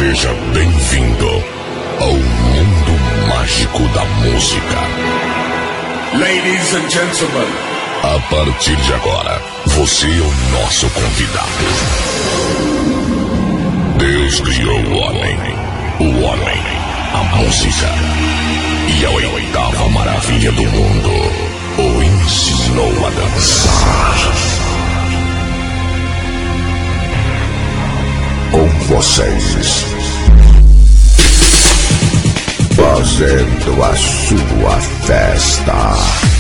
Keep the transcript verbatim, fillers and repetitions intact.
Seja bem-vindo ao mundo mágico da música. Ladies and gentlemen, a partir de agora, você é o nosso convidado. Deus criou o homem, o homem, a música, e a oitava maravilha do mundo o ensinou a dançar. Com vocês, fazendo a sua festa.